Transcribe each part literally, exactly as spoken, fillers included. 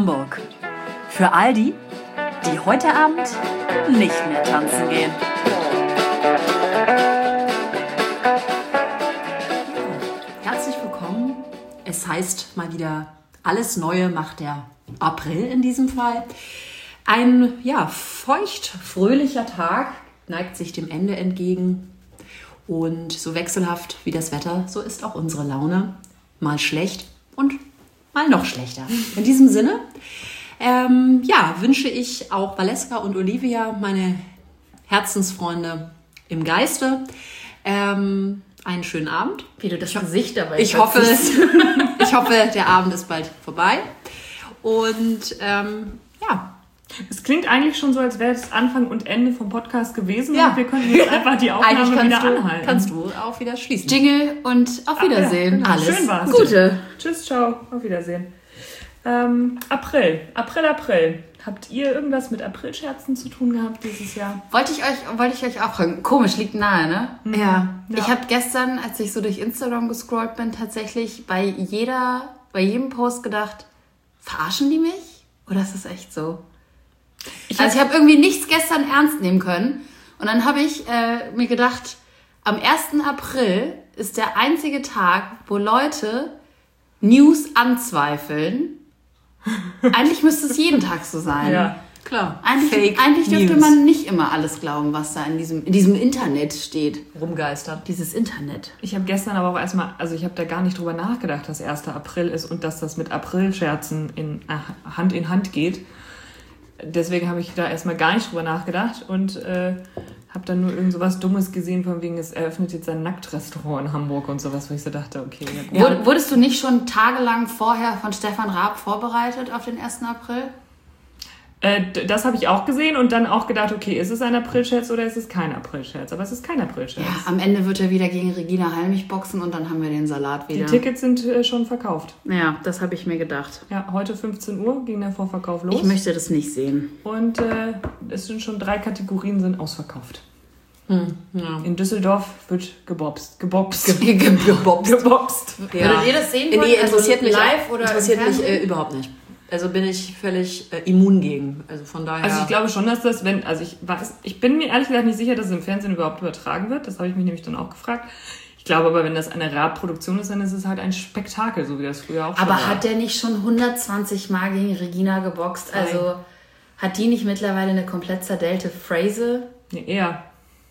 Hamburg. Für all die, die heute Abend nicht mehr tanzen gehen. Herzlich willkommen. Es heißt mal wieder, alles Neue macht der April in diesem Fall. Ein ja, feucht, fröhlicher Tag neigt sich dem Ende entgegen. Und so wechselhaft wie das Wetter, so ist auch unsere Laune. Mal schlecht und mal noch schlechter. In diesem Sinne ähm, ja, wünsche ich auch Valeska und Olivia, meine Herzensfreunde im Geiste, ähm, einen schönen Abend. Wie du das Gesicht dabei ich hoffe, ich hoffe, der Abend ist bald vorbei. Und ähm, ja. Es klingt eigentlich schon so, als wäre es Anfang und Ende vom Podcast gewesen. Ja. Und wir könnten jetzt einfach die Aufnahme wieder du, anhalten. Kannst du auch wieder schließen. Jingle und auf Wiedersehen. Ah, ja, genau. Alles Schön war's. Gute. Tschüss, ciao, auf Wiedersehen. Ähm, April, April, April. Habt ihr irgendwas mit Aprilscherzen zu tun gehabt dieses Jahr? Wollte ich euch, wollte ich euch auch fragen. Komisch, liegt nahe, ne? Mhm. Ja. Ich ja. habe gestern, als ich so durch Instagram gescrollt bin, tatsächlich bei jeder, bei jedem Post gedacht, verarschen die mich? Oder ist das echt so? Ich also ich habe irgendwie nichts gestern ernst nehmen können. Und dann habe ich äh, mir gedacht, am ersten April ist der einzige Tag, wo Leute News anzweifeln. Eigentlich müsste es jeden Tag so sein. Ja, klar. Eigentlich, Fake eigentlich dürfte News. man nicht immer alles glauben, was da in diesem, in diesem Internet steht. Rumgeistert. Dieses Internet. Ich habe gestern aber auch erstmal, also ich habe da gar nicht drüber nachgedacht, dass erster April ist und dass das mit Aprilscherzen in, äh, Hand in Hand geht. Deswegen habe ich da erstmal gar nicht drüber nachgedacht und äh, habe dann nur irgend so was Dummes gesehen, von wegen, es eröffnet jetzt ein Nacktrestaurant in Hamburg und sowas, wo ich so dachte, okay. Ja, ja. Wurdest du nicht schon tagelang vorher von Stefan Raab vorbereitet auf den ersten April? Äh, das habe ich auch gesehen und dann auch gedacht, okay, ist es ein Aprilscherz oder ist es kein Aprilscherz? Aber es ist kein Aprilscherz. Ja, am Ende wird er wieder gegen Regina Halmich boxen und dann haben wir den Salat wieder. Die Tickets sind äh, schon verkauft. Ja, das habe ich mir gedacht. Ja, heute fünfzehn Uhr ging der Vorverkauf los. Ich möchte das nicht sehen. Und äh, es sind schon drei Kategorien sind ausverkauft. Hm, ja. In Düsseldorf wird gebobst. Gebobst. Ge- ge- gebobst. gebobst. Ja. Würdet ihr das sehen wollen? Nee, interessiert also mich live oder interessiert mich äh, überhaupt nicht. Also bin ich völlig äh, immun gegen. Also von daher. Also ich glaube schon, dass das, wenn, also ich weiß, ich bin mir ehrlich gesagt nicht sicher, dass es im Fernsehen überhaupt übertragen wird. Das habe ich mich nämlich dann auch gefragt. Ich glaube aber, wenn das eine Raab-Produktion ist, dann ist es halt ein Spektakel, so wie das früher auch schon aber war. hat der nicht schon hundertzwanzig Mal gegen Regina geboxt? Also Nein. Hat die nicht mittlerweile eine komplett zerdellte Phrase? Nee, er.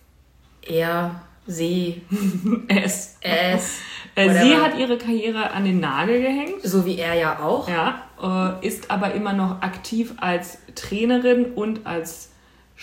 Er, sie, es. es. Whatever. Sie hat ihre Karriere an den Nagel gehängt. So wie er ja auch. Ja, äh, ist aber immer noch aktiv als Trainerin und als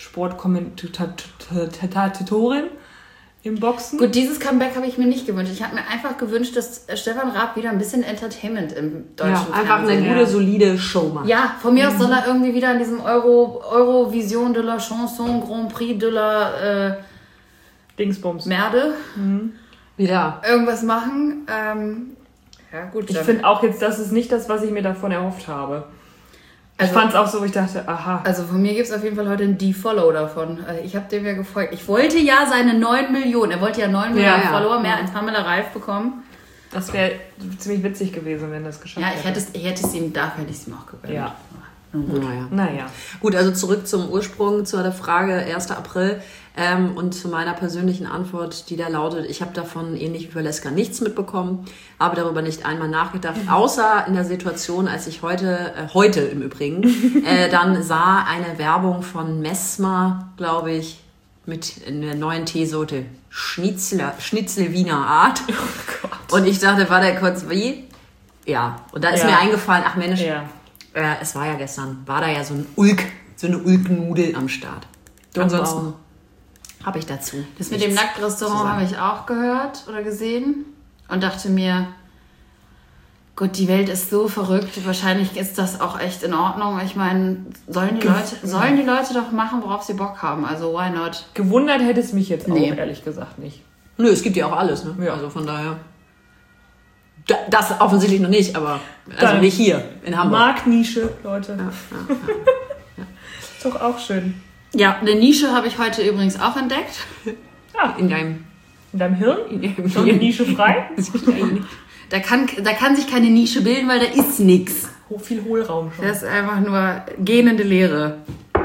Sportkommentatorin im Boxen. Gut, dieses Comeback habe ich mir nicht gewünscht. Ich habe mir einfach gewünscht, dass Stefan Raab wieder ein bisschen Entertainment im deutschen ja, Fernsehen. einfach eine gute, solide Show machen. Ja, von mir mhm. aus soll er irgendwie wieder in diesem Euro, Eurovision de la Chanson Grand Prix de la äh, Dingsbums. Merde. Mhm. Ja. Irgendwas machen. Ähm, ja, gut. Ich finde auch jetzt, das ist nicht das, was ich mir davon erhofft habe. Also, ich fand es auch so, wo ich dachte, aha. Also von mir gibt es auf jeden Fall heute ein De-Follow davon. Ich habe dem ja gefolgt. Ich wollte ja seine neun Millionen, er wollte ja neun Millionen ja, Follower ja. mehr als Pamela Reif bekommen. Das wäre ziemlich witzig gewesen, wenn das geschafft ja, hätte. Ja, ich, ich hätte es ihm, dafür hätte ich es ihm auch gegönnt. Ja. Gut. Naja. naja. Gut, also zurück zum Ursprung, zu der Frage erster April ähm, und zu meiner persönlichen Antwort, die da lautet, ich habe davon ähnlich wie Valeska nichts mitbekommen, habe darüber nicht einmal nachgedacht, außer in der Situation, als ich heute, äh, heute im Übrigen, äh, dann sah eine Werbung von Messmer, glaube ich, mit einer neuen Teesorte Schnitzel, Schnitzel Wiener Art. Oh Gott. Und ich dachte, war der kurz wie? Ja, und da ist ja. mir eingefallen, ach Mensch, ja. Äh, es war ja gestern, war da ja so ein Ulk, so eine Ulknudel am Start. Doch, ansonsten habe ich dazu. Das mit dem Nacktrestaurant habe ich auch gehört oder gesehen und dachte mir, gut, die Welt ist so verrückt, wahrscheinlich ist das auch echt in Ordnung. Ich meine, sollen die Leute, sollen die Leute doch machen, worauf sie Bock haben, also why not? Gewundert hätte es mich jetzt Nee. auch, ehrlich gesagt, nicht. Nö, es gibt ja auch alles, ne? Ja. Also von daher. Da- Das offensichtlich noch nicht, aber also Dann nicht hier in Hamburg. Marktnische, Leute. Ja, ja, ja. Ist doch auch schön. Ja, eine Nische habe ich heute übrigens auch entdeckt. Ja, In deinem in deinem Hirn? in Schon eine Nische frei? Da kann, da kann sich keine Nische bilden, weil da ist nix. viel Hohlraum schon. Das ist einfach nur gähnende Leere.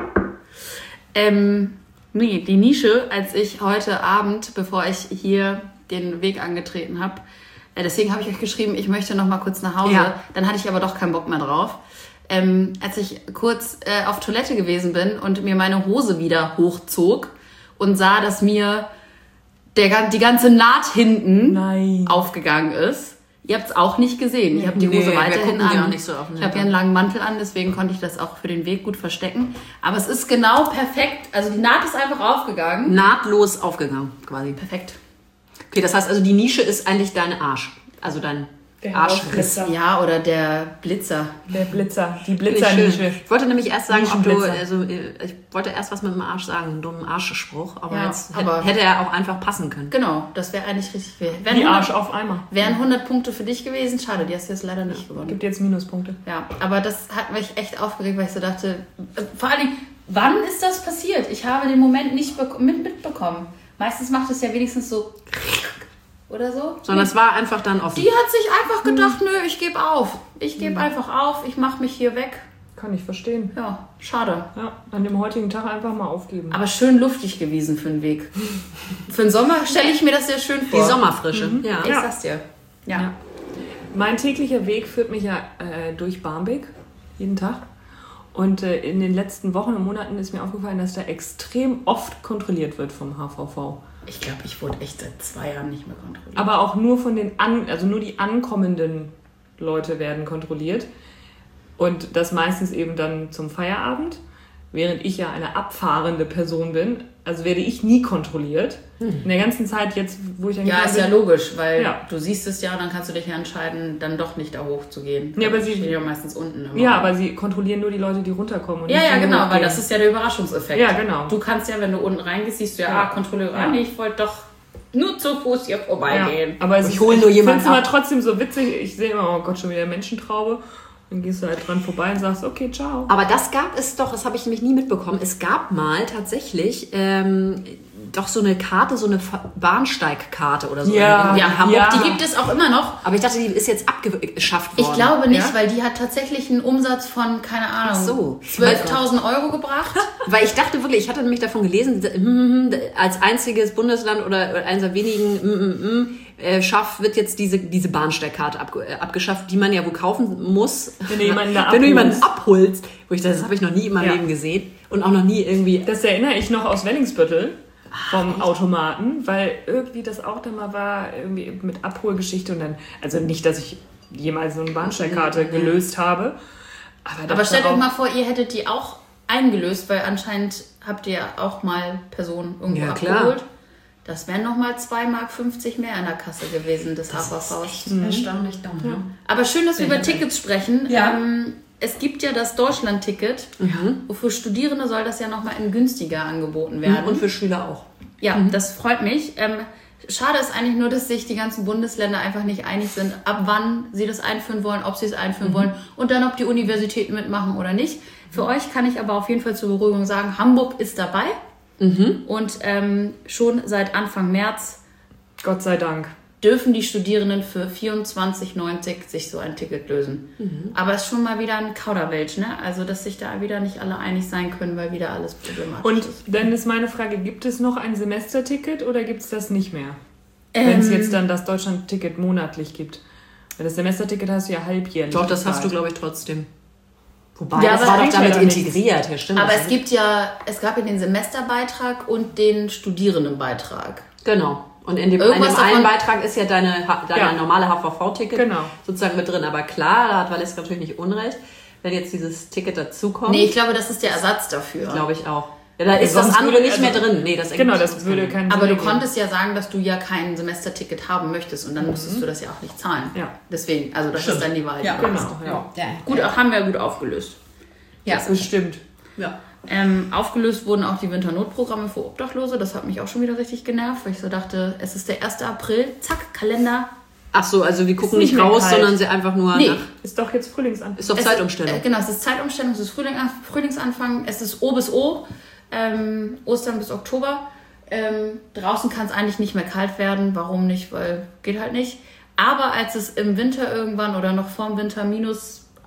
Ähm, nee, die Nische, als ich heute Abend, bevor ich hier den Weg angetreten habe, äh, deswegen habe ich euch geschrieben, ich möchte noch mal kurz nach Hause. Ja. Dann hatte ich aber doch keinen Bock mehr drauf. Ähm, als ich kurz äh, auf Toilette gewesen bin und mir meine Hose wieder hochzog und sah, dass mir der, die ganze Naht hinten Nein. aufgegangen ist. Ihr habt es auch nicht gesehen. Ich habe die Nee, Hose wir weiterhin gucken die an. auch nicht so auf den ich habe ja einen langen Mantel an, deswegen konnte ich das auch für den Weg gut verstecken. Aber es ist genau perfekt. Also die Naht ist einfach aufgegangen. Nahtlos aufgegangen, quasi. Perfekt. Okay, das heißt also, die Nische ist eigentlich dein Arsch. Also dein Der Arschriss. Blitzer. Ja, oder der Blitzer. Der Blitzer. Die Finde ich Blitzernische. schön. Ich wollte nämlich erst sagen, ob du, Nischenblitzer. also, ich wollte erst was mit dem Arsch sagen, einen dummen Arschspruch, aber Ja, jetzt aber- hätte er auch einfach passen können. Genau, das wäre eigentlich richtig viel. Wären Die 100 Arsch auf Eimer. Wären hundert Punkte für dich gewesen. Schade, die hast du jetzt leider nicht gewonnen. Gibt jetzt Minuspunkte. Ja, aber das hat mich echt aufgeregt, weil ich so dachte, äh, vor allen Dingen, wann ist das passiert? Ich habe den Moment nicht bek- mit, mitbekommen. Meistens macht es ja wenigstens so oder so. Sondern es war einfach dann offen. Die hat sich einfach gedacht, nö, ich gebe auf. Ich gebe einfach auf, ich mache mich hier weg. Kann ich verstehen. Ja, schade. Ja, an dem heutigen Tag einfach mal aufgeben. Aber schön luftig gewesen für den Weg. Für den Sommer stelle ich mir das sehr schön vor. Die Sommerfrische. Ja. Ich Ja. sag's dir. Ja. Ja. Mein täglicher Weg führt mich ja äh, durch Barmbek, jeden Tag. Und äh, in den letzten Wochen und Monaten ist mir aufgefallen, dass da extrem oft kontrolliert wird vom H V V. Ich glaube, ich wurde echt seit zwei Jahren nicht mehr kontrolliert. Aber auch nur von den an, also nur die ankommenden Leute werden kontrolliert. Und das meistens eben dann zum Feierabend, während ich ja eine abfahrende Person bin. Also werde ich nie kontrolliert. In der ganzen Zeit jetzt, wo ich dann Ja, gefahren ist ja bin- logisch, weil Ja. du siehst es ja und dann kannst du dich ja entscheiden, dann doch nicht da hoch zu gehen. Ja, aber Ich sie- stehe ja meistens unten immer. Ja, aber sie kontrollieren nur die Leute, die runterkommen. Und Ja, nicht ja, die genau, weil hochgehen. das ist ja der Überraschungseffekt. Ja, genau. Du kannst ja, wenn du unten reingehst, siehst du ja, Ja. ah, Kontrolleur, Ja. nee, ich wollte doch nur zu Fuß hier Ja, vorbeigehen. aber es Ich ist- hol nur ich jemanden find's immer ab. trotzdem so witzig. Ich sehe immer, oh Gott, schon wieder Menschentraube. Dann gehst du halt dran vorbei und sagst, okay, ciao. Aber das gab es doch, das habe ich nämlich nie mitbekommen. Es gab mal tatsächlich ähm, doch so eine Karte, so eine Fa- Bahnsteigkarte oder so Ja, in, in Ja, Hamburg. ja. die gibt es auch immer noch. Aber ich dachte, die ist jetzt abgeschafft worden. Ich glaube nicht, Ja? weil die hat tatsächlich einen Umsatz von, keine Ahnung, Ach so. zwölftausend Euro gebracht. Weil ich dachte wirklich, ich hatte nämlich davon gelesen, hm, als einziges Bundesland oder eines der wenigen hm, hm, hm, äh, schafft, wird jetzt diese, diese Bahnsteigkarte ab, äh, abgeschafft, die man ja wohl kaufen muss, Wenn du jemanden da wenn du jemanden abholst. abholst. Wo ich dachte, das habe ich noch nie in meinem Ja. Leben gesehen und auch noch nie irgendwie. Das erinnere ich noch aus Wellingsbüttel vom Automaten, weil irgendwie das auch dann mal war, irgendwie mit Abholgeschichte und dann, also nicht, dass ich jemals so eine Bahnsteigkarte gelöst habe. Aber, Aber das stellt war euch auch- mal vor, ihr hättet die auch eingelöst, weil anscheinend habt ihr auch mal Personen irgendwo Ja, klar. abgeholt. Das wären nochmal zwei Mark fünfzig mehr in der Kasse gewesen des H V Vs. Erstaunlich dumm. Ja. Aber schön, dass wir über Tickets sprechen. Ja. Ähm, es gibt ja das Deutschland-Ticket. Für Studierende soll das ja nochmal in günstiger angeboten werden. Und für Schüler auch. Ja, das freut mich. Ähm, schade ist eigentlich nur, dass sich die ganzen Bundesländer einfach nicht einig sind, ab wann sie das einführen wollen, ob sie es einführen wollen und dann, ob die Universitäten mitmachen oder nicht. Für euch kann ich aber auf jeden Fall zur Beruhigung sagen, Hamburg ist dabei und ähm, schon seit Anfang März Gott sei Dank. dürfen die Studierenden für vierundzwanzig neunzig sich so ein Ticket lösen. Aber es ist schon mal wieder ein Kauderwelsch, ne? Also, dass sich da wieder nicht alle einig sein können, weil wieder alles problematisch Und ist. dann ist meine Frage, gibt es noch ein Semesterticket oder gibt es das nicht mehr? Ähm, Wenn es jetzt dann das Deutschland-Ticket monatlich gibt. Weil das Semesterticket hast du ja halbjährlich. Doch, das hast du, bezahlt. glaube ich, trotzdem. Wobei, Ja, das aber war doch bringt ja damit dann nichts. integriert. Ja, stimmt. Aber das es ist- gibt ja, es gab ja den Semesterbeitrag und den Studierendenbeitrag. Genau. Und in dem, in Irgendwas dem einen davon- Beitrag ist ja deine, deine Ja. normale H V V-Ticket Genau. sozusagen mit drin. Aber klar, da hat Valeska natürlich nicht Unrecht, wenn jetzt dieses Ticket dazukommt. Nee, ich glaube, das ist der Ersatz dafür. glaube ich auch. Ja, da ist das sonst andere würde- nicht mehr also- drin. Nee, das ergibt Genau, nicht das würde Sinn. keinen Aber Sinn du ergeben. konntest ja sagen, dass du ja kein Semesterticket haben möchtest und dann musstest du das ja auch nicht zahlen. Ja. Deswegen, also das Stimmt. ist dann die Wahl. Ja, die du genau. hast. Ja. Ja. Gut, auch haben wir ja gut aufgelöst. Ja. Bestimmt. Ja. Ähm, aufgelöst wurden auch die Winternotprogramme für Obdachlose. Das hat mich auch schon wieder richtig genervt, weil ich so dachte, es ist der erste April, zack, Kalender. Ach so, also wir gucken nicht nicht mehr raus, kalt. sondern sie einfach nur Nee. nach... Ist doch jetzt Frühlingsanfang. Ist doch Es- Zeitumstellung. Äh, genau, es ist Zeitumstellung, es ist Frühling, Frühlingsanfang, es ist O bis O, ähm, Ostern bis Oktober. Ähm, draußen kann es eigentlich nicht mehr kalt werden. Warum nicht? Weil geht halt nicht. Aber als es im Winter irgendwann oder noch vorm Winter minus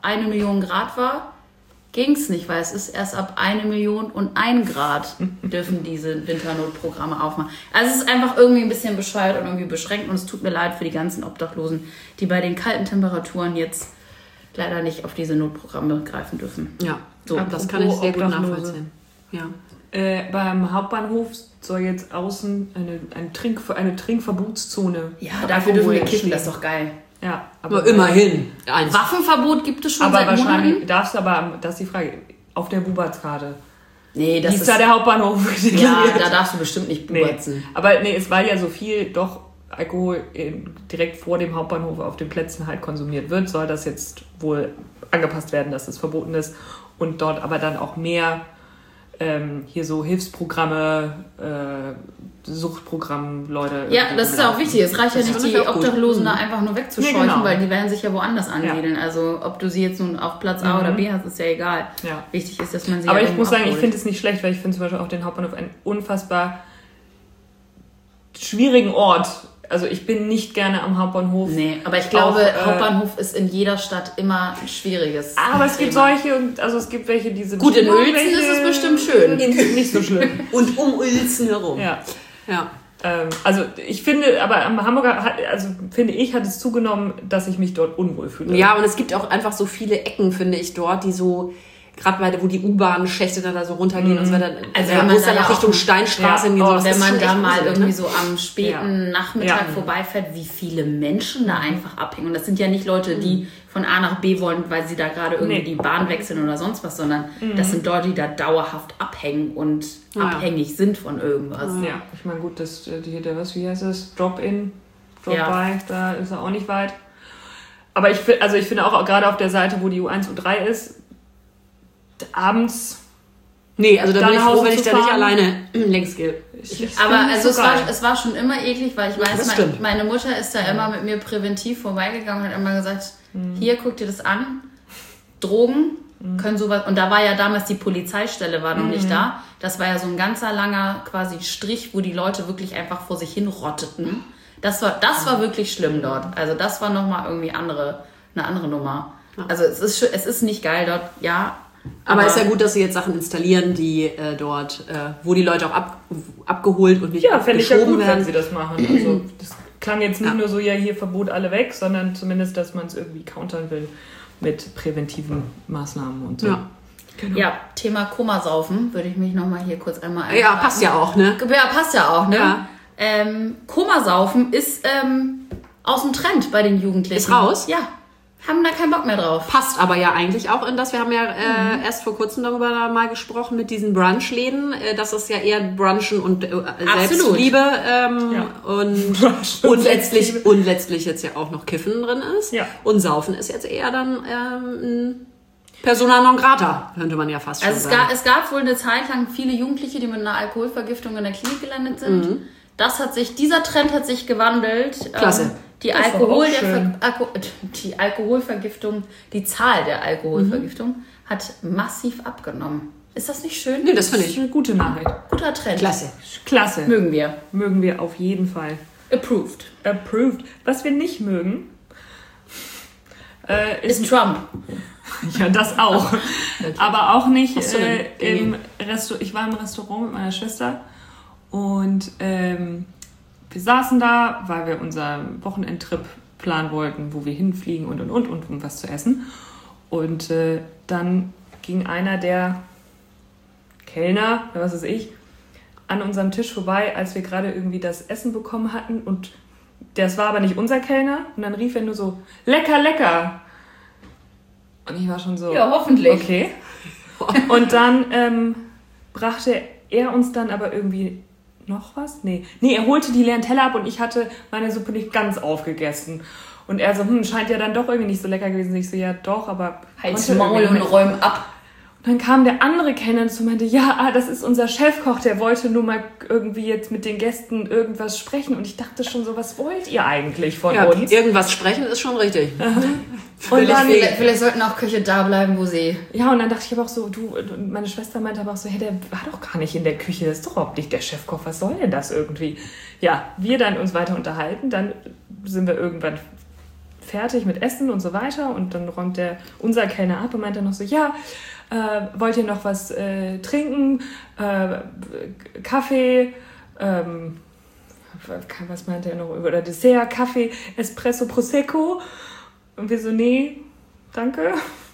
eine Million Grad war, ging es nicht, weil es ist erst ab eine Million und ein Grad dürfen diese Winternotprogramme aufmachen. Also es ist einfach irgendwie ein bisschen bescheuert und irgendwie beschränkt und es tut mir leid für die ganzen Obdachlosen, die bei den kalten Temperaturen jetzt leider nicht auf diese Notprogramme greifen dürfen. Ja, so, das kann ich sehr gut Obdachlose. nachvollziehen. Ja. Äh, beim Hauptbahnhof soll jetzt außen eine, ein Trink, eine Trinkverbotszone. Ja, dafür dürfen wir kiffen, stehen. das ist doch geil. Ja, Aber immerhin. Eins. Waffenverbot gibt es schon Aber seit wahrscheinlich Monaten? darfst du aber, das ist die Frage, auf der Bubertskarte. Nee, das Wie ist ist... da der Hauptbahnhof? Ja, da darfst du bestimmt nicht nee. bubertzen. Aber nee, es war ja so viel doch Alkohol in, direkt vor dem Hauptbahnhof auf den Plätzen halt konsumiert wird, soll das jetzt wohl angepasst werden, dass es verboten ist und dort aber dann auch mehr ähm, hier so Hilfsprogramme, äh, Suchtprogramm, Leute. Ja, das ist ja auch wichtig. Es reicht ja Das nicht, finde die ich auch gut. Obdachlosen Mhm. da einfach nur wegzuscheuchen, Nee, genau. weil die werden sich ja woanders ansiedeln. Also ob du sie jetzt nun auf Platz A Mhm. oder B hast, ist ja egal. Ja. Wichtig ist, dass man sie Aber ja ich irgendwo muss sagen, ich abholt. finde es nicht schlecht, weil ich finde zum Beispiel auch den Hauptbahnhof einen unfassbar schwierigen Ort. Also ich bin nicht gerne am Hauptbahnhof. Nee, aber ich glaube, Auch, äh, Hauptbahnhof ist in jeder Stadt immer ein schwieriges Aber es gibt Thema. solche, also es gibt welche, die sind Gut, in schlimmer, Uelzen welche ist es bestimmt schön. sind nicht so schlimm. Und um Uelzen herum. Ja. Ja. Ähm, also ich finde, aber am Hamburger, hat, also finde ich, hat es zugenommen, dass ich mich dort unwohl fühle. Ja, und es gibt auch einfach so viele Ecken, finde ich, dort, die so, gerade bei, wo die U-Bahn-Schächte dann da so runtergehen und so weiter. Also ja, wenn wo man es dann da auch ja Richtung auch- Steinstraße Ja, hingeht. oh, das Wenn ist man schon da echt mal gruselig, irgendwie ne? so am späten Ja. Nachmittag Ja. vorbeifährt, wie viele Menschen da einfach abhängen. Und das sind ja nicht Leute, die von A nach B wollen, weil sie da gerade irgendwie Nee. die Bahn wechseln oder sonst was, sondern das sind Leute, die da dauerhaft abhängen und Ja. abhängig sind von irgendwas. Ja, ich meine, gut, das, äh, die, der, was, wie heißt es? Drop-in, Ja. Drop-by, da ist er auch nicht weit. Aber ich finde, also ich finde auch gerade auf der Seite, wo die U eins, U drei ist, abends. Nee, also da Da bin ich nach froh, Hause wenn ich zu da nicht fahren. alleine längs gehe. Ich, ich Aber finde also so es war, geil. es war schon immer eklig, weil ich weiß, das mein, stimmt. meine Mutter ist da immer mit mir präventiv vorbeigegangen und hat immer gesagt, hier, guck dir das an, Drogen können sowas, und da war ja damals die Polizeistelle, war noch nicht da, das war ja so ein ganzer langer quasi Strich, wo die Leute wirklich einfach vor sich hin rotteten. Das war, das war wirklich schlimm dort, also das war nochmal irgendwie andere, eine andere Nummer. Also es ist, schon- es ist nicht geil dort, ja. Aber es ist ja gut, dass sie jetzt Sachen installieren, die äh, dort, äh, wo die Leute auch ab, abgeholt und nicht Ja, fände ich ja geschoben gut, wenn werden. sie das machen. Also das klang jetzt nicht Ja. nur so, ja, hier Verbot alle weg, sondern zumindest, dass man es irgendwie countern will mit präventiven Maßnahmen und so. Ja. Genau. Ja, Thema Komasaufen würde ich mich nochmal hier kurz einmal Ja, eintragen. passt ja auch, ne? Ja, passt ja auch, ne? Ja. Ähm, Komasaufen ist ähm, aus dem Trend bei den Jugendlichen. Ist raus? Ja, haben da keinen Bock mehr drauf. Passt aber ja eigentlich auch in das, wir haben ja äh, Mhm. erst vor kurzem darüber mal gesprochen mit diesen Brunchläden, äh, dass es ja eher Brunchen und äh, Selbstliebe ähm, Ja. und, Brunch und und, letztlich, Selbstliebe. und letztlich jetzt ja auch noch Kiffen drin ist. Ja. Und Saufen ist jetzt eher dann ähm, ein Persona non grata, könnte man ja fast schon Also es sagen. gab, es gab wohl eine Zeit lang viele Jugendliche, die mit einer Alkoholvergiftung in der Klinik gelandet sind. Das hat sich, dieser Trend hat sich gewandelt. Klasse. Ähm, die, Das ist doch Alkohol auch der schön. Ver Alko die Alkoholvergiftung, die Zahl der Alkoholvergiftung hat massiv abgenommen. Ist das nicht schön? Nee, das finde Das ist ich eine gute Nachricht. Guter Trend. klasse. Klasse. Mögen wir. Mögen wir auf jeden Fall. Approved. Approved. Was wir nicht mögen, äh, ist Ist Trump. ja das auch. Aber auch nicht Hast du denn äh, im Dinge? Restaurant. Ich war im Restaurant mit meiner Schwester und ähm, wir saßen da, weil wir unseren Wochenendtrip planen wollten, wo wir hinfliegen und und und und um was zu essen. Und äh, dann ging einer der Kellner, was weiß ich, an unserem Tisch vorbei, als wir gerade irgendwie das Essen bekommen hatten. Und das war aber nicht unser Kellner. Und dann rief er nur so, lecker, lecker. Und ich war schon so, Ja, hoffentlich. okay. Und dann ähm, brachte er uns dann aber irgendwie noch was? Nee. Nee, er holte die leeren Teller ab und ich hatte meine Suppe nicht ganz aufgegessen. Und er so, hm, scheint ja dann doch irgendwie nicht so lecker gewesen. Ich so, ja doch, aber... Halt's konnte Maul irgendwie und nicht. räum ab. Und dann kam der andere Kellner zu und meinte, ja, ah, das ist unser Chefkoch, der wollte nur mal irgendwie jetzt mit den Gästen irgendwas sprechen. Und ich dachte schon so, was wollt ihr eigentlich von Ja, uns? irgendwas sprechen ist schon richtig. Und dann, Vielleicht, vielleicht sollten auch Köche da bleiben, wo sie... ja, und dann dachte ich aber auch so, du, meine Schwester meinte aber auch so, hey, der war doch gar nicht in der Küche, das ist doch überhaupt nicht der Chefkoch, was soll denn das irgendwie? Ja, wir dann uns weiter unterhalten, dann sind wir irgendwann fertig mit Essen und so weiter. Und dann räumt der, unser Kellner ab und meint dann noch so, ja, äh, wollt ihr noch was äh, trinken? Äh, Kaffee, ähm, was meint er noch? Oder Dessert, Kaffee, Espresso, Prosecco. Und wir so, nee, danke.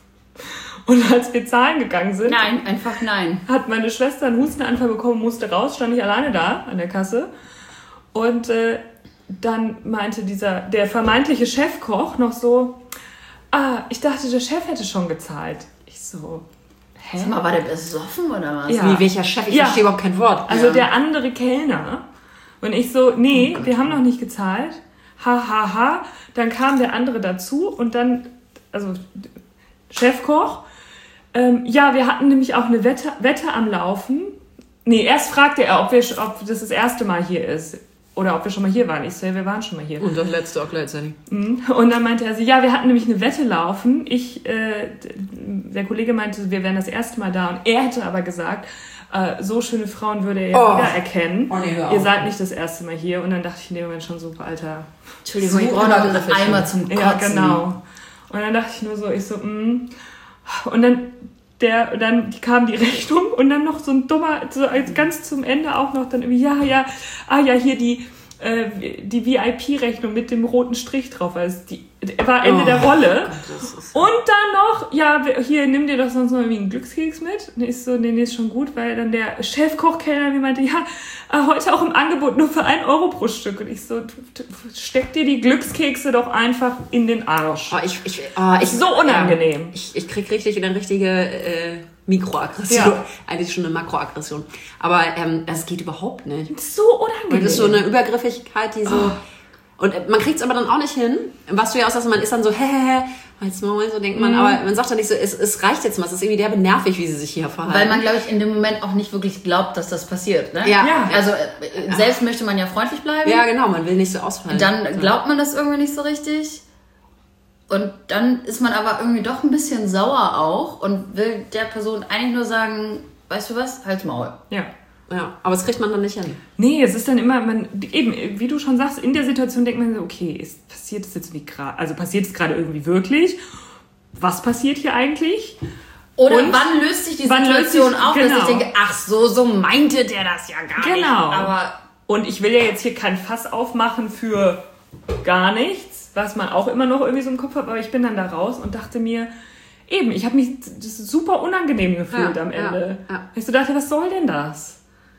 Und als wir zahlen gegangen sind, Nein, einfach nein. hat meine Schwester einen Hustenanfall bekommen, musste raus, stand ich alleine da an der Kasse. Und äh, dann meinte dieser, der vermeintliche Chefkoch noch so, ah, ich dachte, der Chef hätte schon gezahlt. Ich so, hä? Sag mal, war der besoffen oder was? Ja. Wie, welcher Chef? Ich Ja. verstehe überhaupt kein Wort. Also ja. der andere Kellner. Und ich so, nee, wir haben noch nicht gezahlt. Ha, ha, ha. Dann kam der andere dazu und dann, also Chefkoch, ähm, ja, wir hatten nämlich auch eine Wette, Wette am Laufen. Nee, erst fragte er, ob, wir, ob das das erste Mal hier ist. Oder ob wir schon mal hier waren. Ich so, ja, wir waren schon mal hier. Und das letzte auch gleichzeitig. Und dann meinte er so, ja, wir hatten nämlich eine Wette laufen. Ich, äh, der Kollege meinte, wir wären das erste Mal da. Und er hätte aber gesagt, äh, so schöne Frauen würde er ja Oh. wieder erkennen. Oh, nee, hör Ihr auf. seid nicht das erste Mal hier. Und dann dachte ich in dem Moment schon so, Alter. Entschuldigung, ich So brauche noch einen übergriffig. Eimer zum Kotzen. Ja, genau. Und dann dachte ich nur so, ich so, mm. Und dann, der, dann kam die Rechnung und dann noch so ein dummer, so als ganz zum Ende auch noch dann irgendwie, ja, ja, ah ja, hier die, äh, die V I P-Rechnung mit dem roten Strich drauf, weil es die, war Ende Oh, der Rolle. Gott, das ist- Und dann noch, ja, hier, nimm dir doch sonst noch irgendwie einen Glückskeks mit. Und ich so, nee, nee, ist schon gut, weil dann der Chefkochkellner mir meinte, ja, äh, heute auch im Angebot nur für ein Euro pro Stück. Und ich so, du- du- steck dir die Glückskekse doch einfach in den Arsch. Oh, ich, ich, oh, ich, So unangenehm. Ja, ich, ich krieg richtig eine richtige äh, Mikroaggression. Ja. Eigentlich schon eine Makroaggression. Aber ähm, das geht überhaupt nicht. So unangenehm. Und das ist so eine Übergriffigkeit, die so... Und äh, man kriegt es aber dann auch nicht hin. Was du ja auch sagst, man ist dann so, hä, hä, hä, als Moment, so denkt man, aber man sagt dann nicht so, es, es reicht jetzt mal, es ist irgendwie derbe nervig, wie sie sich hier verhalten. Weil man, glaube ich, in dem Moment auch nicht wirklich glaubt, dass das passiert. Ne? Ja. Ja. Also äh, selbst möchte man ja freundlich bleiben. Ja, genau, man will nicht so ausfallen. Dann glaubt man das irgendwie nicht so richtig. Und dann ist man aber irgendwie doch ein bisschen sauer auch und will der Person eigentlich nur sagen, weißt du was, halt's Maul. Ja. Ja, aber das kriegt man dann nicht hin. Nee, es ist dann immer, man, eben, wie du schon sagst, in der Situation denkt man so, okay, ist, passiert es jetzt nicht gerade, also passiert es gerade irgendwie wirklich? Was passiert hier eigentlich? Oder Und wann löst sich die wann löst Situation sich- auf, dass genau. ich denke, ach so, so meinte der das ja gar nicht. Genau. Aber Und ich will ja jetzt hier kein Fass aufmachen für gar nichts, was man auch immer noch irgendwie so im Kopf hat, aber ich bin dann da raus und dachte mir, eben, ich habe mich das ist super unangenehm gefühlt Ja, am ja, Ende. ja. Ich so dachte, was soll denn das?